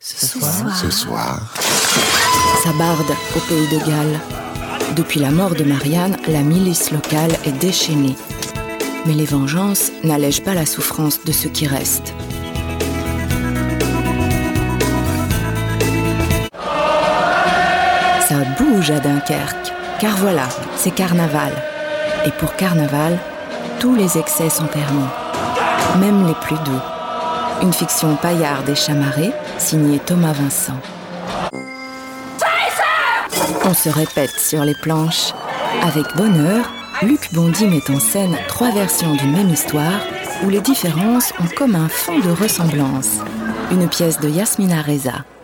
Ce soir. Ça barde au pays de Galles. Depuis la mort de Marianne, la milice locale est déchaînée. Mais les vengeances n'allègent pas la souffrance de ceux qui restent. Ça bouge à Dunkerque, car voilà, c'est carnaval. Et pour carnaval, tous les excès sont permis, même les plus doux. Une fiction paillarde et chamarrée, signée Thomas Vincent. On se répète sur les planches. Avec bonheur, Luc Bondy met en scène 3 versions d'une même histoire où les différences ont comme un fond de ressemblance. Une pièce de Yasmina Reza.